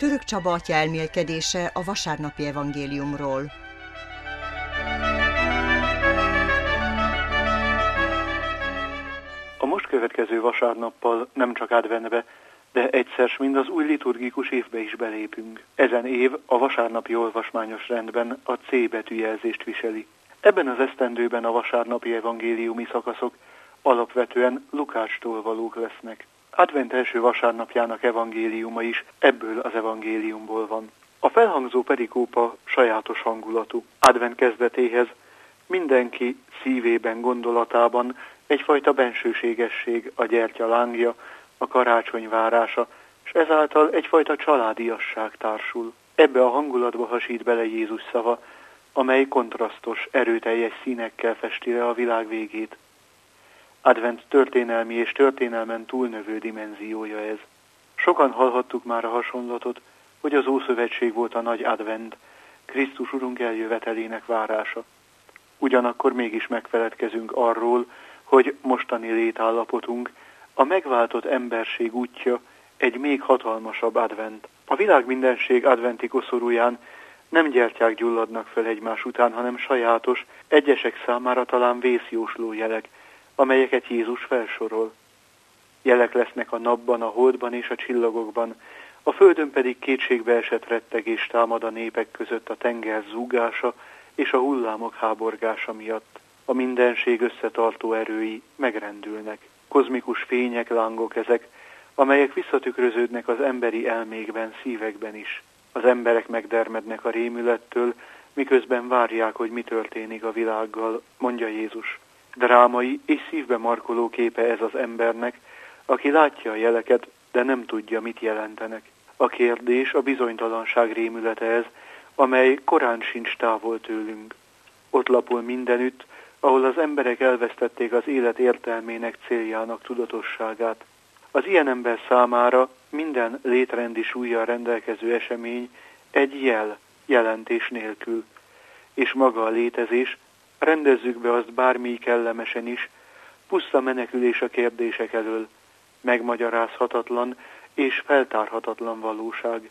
Török Csaba atya elmélkedése a vasárnapi evangéliumról. A most következő vasárnappal nem csak adventbe, de egyszer mind az új liturgikus évbe is belépünk. Ezen év a vasárnapi olvasmányos rendben a C betűjelzést viseli. Ebben az esztendőben a vasárnapi evangéliumi szakaszok alapvetően Lukácstól valók lesznek. Advent első vasárnapjának evangéliuma is ebből az evangéliumból van. A felhangzó perikópa sajátos hangulatú. Advent kezdetéhez mindenki szívében, gondolatában egyfajta bensőségesség, a gyertya lángja, a karácsony várása, és ezáltal egyfajta családiasság társul. Ebbe a hangulatba hasít bele Jézus szava, amely kontrasztos, erőteljes színekkel festi le a világ végét. Advent történelmi és történelmen túlnövő dimenziója ez. Sokan hallhattuk már a hasonlatot, hogy az Ószövetség volt a nagy advent, Krisztus Urunk eljövetelének várása. Ugyanakkor mégis megfeledkezünk arról, hogy mostani létállapotunk, a megváltott emberség útja egy még hatalmasabb advent. A világ mindenség adventi koszorúján nem gyertyák gyulladnak fel egymás után, hanem sajátos, egyesek számára talán vészjósló jelek, amelyeket Jézus felsorol. Jelek lesznek a napban, a holdban és a csillagokban, a földön pedig kétségbe esett rettegés támad a népek között a tenger zúgása és a hullámok háborgása miatt. A mindenség összetartó erői megrendülnek. Kozmikus fények, lángok ezek, amelyek visszatükröződnek az emberi elmékben, szívekben is. Az emberek megdermednek a rémülettől, miközben várják, hogy mi történik a világgal, mondja Jézus. Drámai és szívbe markoló képe ez az embernek, aki látja a jeleket, de nem tudja, mit jelentenek. A kérdés, a bizonytalanság rémülete ez, amely korán sincs távol tőlünk. Ott lapul mindenütt, ahol az emberek elvesztették az élet értelmének, céljának tudatosságát. Az ilyen ember számára minden létrendi súllyal rendelkező esemény egy jelentés nélkül, és maga a létezés, rendezzük be azt bármi kellemesen is, puszta menekülés a kérdések elől, megmagyarázhatatlan és feltárhatatlan valóság.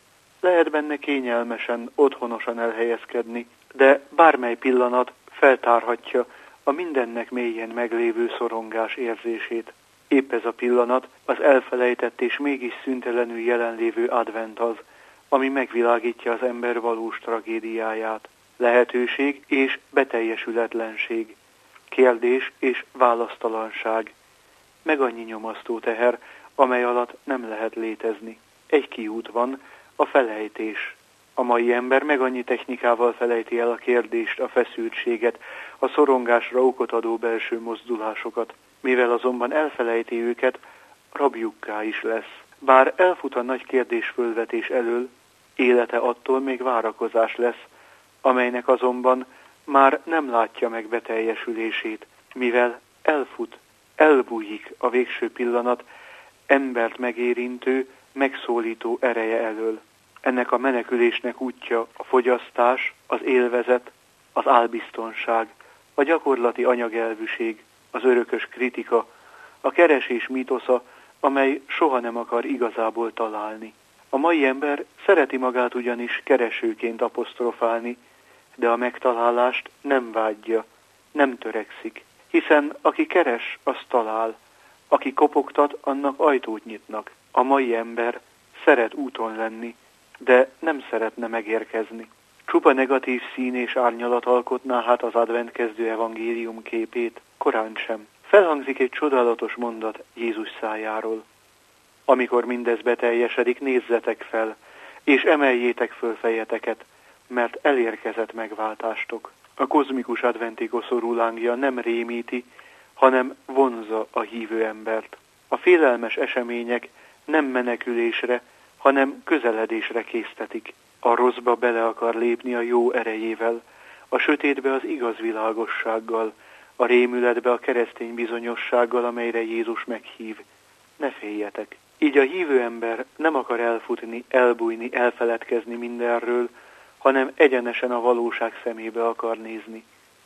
Lehet benne kényelmesen, otthonosan elhelyezkedni, de bármely pillanat feltárhatja a mindennek mélyen meglévő szorongás érzését. Épp ez a pillanat, az elfelejtett és mégis szüntelenül jelenlévő advent az, ami megvilágítja az ember valós tragédiáját. Lehetőség és beteljesületlenség, kérdés és választalanság, meg annyi nyomasztó teher, amely alatt nem lehet létezni. Egy kiút van, a felejtés. A mai ember meg annyi technikával felejti el a kérdést, a feszültséget, a szorongásra okot adó belső mozdulásokat. Mivel azonban elfelejti őket, rabjukká is lesz. Bár elfut a nagy kérdésfölvetés elől, élete attól még várakozás lesz, amelynek azonban már nem látja meg beteljesülését, mivel elfut, elbújik a végső pillanat embert megérintő, megszólító ereje elől. Ennek a menekülésnek útja a fogyasztás, az élvezet, az álbiztonság, a gyakorlati anyagelvűség, az örökös kritika, a keresés mítosza, amely soha nem akar igazából találni. A mai ember szereti magát ugyanis keresőként aposztrofálni, de a megtalálást nem vágyja, nem törekszik, hiszen aki keres, az talál, aki kopogtat, annak ajtót nyitnak. A mai ember szeret úton lenni, de nem szeretne megérkezni. Csupa negatív szín és árnyalat alkotná hát az advent kezdő evangélium képét, korán sem. Felhangzik egy csodálatos mondat Jézus szájáról. Amikor mindez beteljesedik, nézzetek fel, és emeljétek föl fejeteket, mert elérkezett megváltástok. A kozmikus adventi koszorú lángja nem rémíti, hanem vonzza a hívő embert. A félelmes események nem menekülésre, hanem közeledésre késztetik. A rosszba bele akar lépni a jó erejével, a sötétbe az igaz világossággal, a rémületbe a keresztény bizonyossággal, amelyre Jézus meghív. Ne féljetek! Így a hívő ember nem akar elfutni, elbújni, elfeledkezni mindenről, hanem egyenesen a valóság szemébe akar nézni.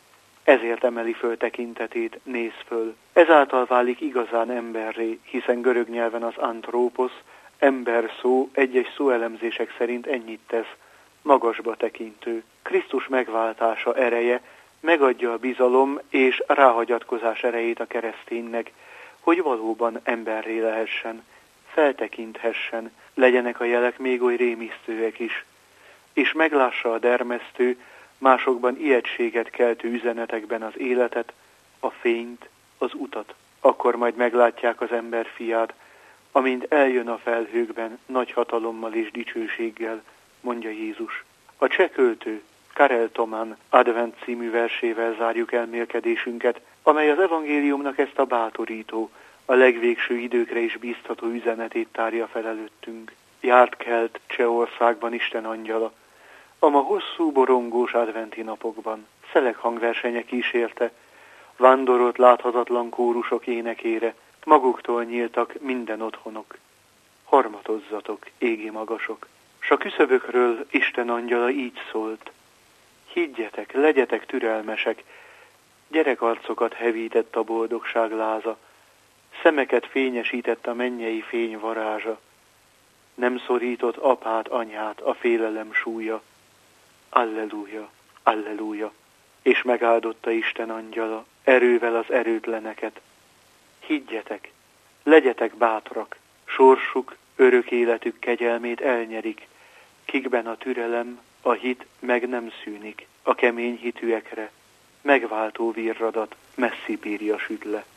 Ezért emeli föl tekintetét, néz föl. Ezáltal válik igazán emberré, hiszen görög nyelven az antróposz ember szó egy-egy szóelemzések szerint ennyit tesz, magasba tekintő. Krisztus megváltása ereje megadja a bizalom és ráhagyatkozás erejét a kereszténynek, hogy valóban emberré lehessen, feltekinthessen, legyenek a jelek még oly rémisztőek is, és meglássa a dermesztő, másokban ijegységet keltő üzenetekben az életet, a fényt, az utat. Akkor majd meglátják az ember fiát, amint eljön a felhőkben nagy hatalommal és dicsőséggel, mondja Jézus. A cseh költő Karel Tomán Advent című versével zárjuk elmélkedésünket, amely az evangéliumnak ezt a bátorító, a legvégső időkre is bíztató üzenetét tárja fel előttünk. Járt kelt Csehországban Isten angyala, a ma hosszú borongós adventi napokban. Szelek hangversenyek kísérte, vándorolt láthatatlan kórusok énekére, maguktól nyíltak minden otthonok. Harmatozzatok, égi magasok! S a küszöbökről Isten angyala így szólt: higgyetek, legyetek türelmesek, gyerekarcokat hevített a boldogság láza, szemeket fényesített a mennyei fény varázsa, nem szorított apát, anyát a félelem súlya. Alleluja, alleluja! És megáldotta Isten angyala erővel az erőtleneket. Higgyetek, legyetek bátrak, sorsuk, örök életük kegyelmét elnyerik, kikben a türelem, a hit meg nem szűnik, a kemény hitűekre megváltó virradat messzi bírja süt le.